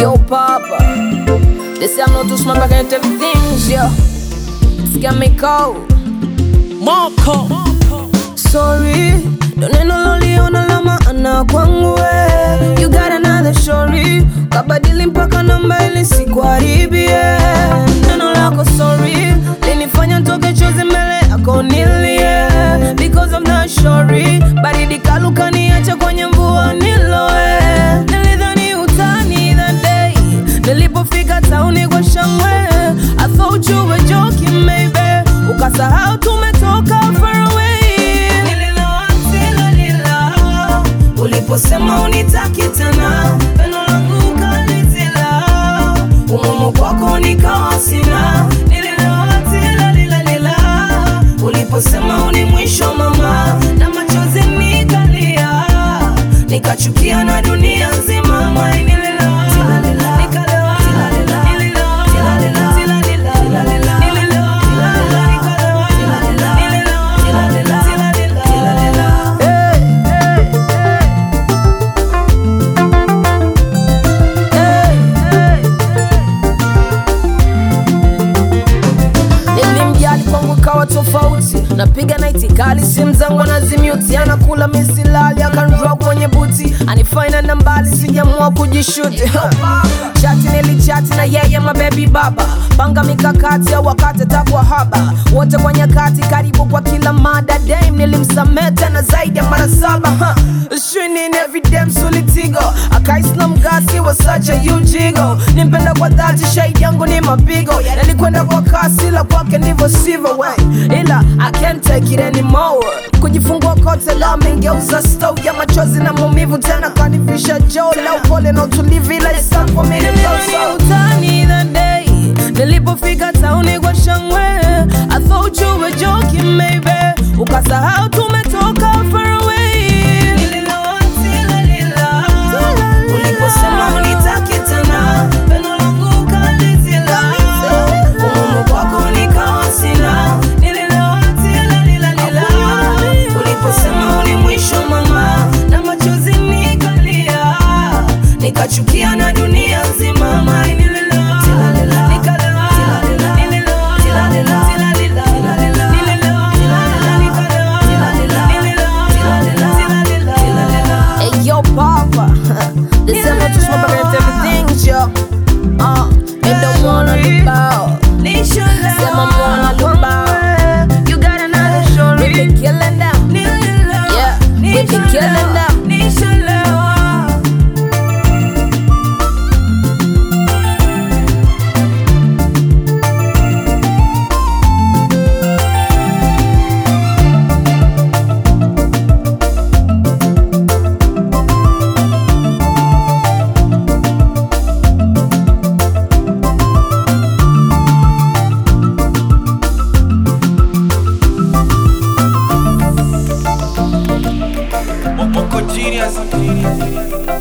Yo, Papa, they say I'm not too smart, but I can tell things, yo. It's got me cold. Marco. Sorry, don't need no loli ona lama ana kwangu we. You got another story, kabadili mpaka namba ili sikuharibie. Neno lako sorry, linifanya ntoke chozi mbele yako nilie. Because I'm not sorry, baridi kaluka niache kwenye mvua niloe. Nilidhani utani that day, nilipofika tauni kwa shangwe. I thought you were joking maybe, ukasahau tumetoka far away. Uliposema unitaki tena, pendo langu ukalizila. Umumu kwako nikawa sina, nililoa tila lila lila. Uliposema uni mwisho mama, na machozi nikalia. Nikachukia na dunia nzima, mai nililoa tila lila. Nikalewa, tila lila, nililoa tila lila, tila lila, tila lila, nililoa tila lila, nikalewa, tila lila, nililoa tila lila, tila lila, tila lila. Kawa tofauti, napiga night kali, simu zangu nazimute. Anakula misilali, akanrock kwenye buti. Anifanya na mbali, sijamua kujishuti. Chati nilichati na yeye mababy baba. Panga mikakati au wakati takwa haba. Wote kwa nyakati, karibu kwa kila mada. Dame nilimsamehe tena zaidi ya mara 7. Shinin every damn solitigo. Akaisna mgasi wa such a huge ego. Nimpenda kwa dhati, shahidi yangu ni mapigo. Nalikwenda kwa kasi, la kwake ndivyo sivyo. Ila I can't take it anymore. Kujifungua kote la mengeuza stove ya machozi na maumivu tena kanifisha joo. La upole na utulivu ila it's time for me to go. So utani that day, nilipofika tauni kwa shangwe. I thought you were joking maybe, ukasahau tumetoka far away. Nililoa tila lila. Uliposema unitaki tena, pendo langu ukalizila. Umumu kwako nikawa sina, nililoa tila lila lila. Uliposema uni mwisho mama, na machozi nikalia. Nikachukia na dunia nzima, mai nililoa tila lila. Nikalewa, tila lila, nililoa tila lila, tila lila, tila lila, nililoa tila lila, nikalewa, tila lila, nililoa tila lila, tila lila, tila lila. Hey yo Papa, this is not just my favorite everything, yo. Me don't wanna look out. Say my wanna look out. You got another story. We be killing them. Yeah, we be killing them. Genius.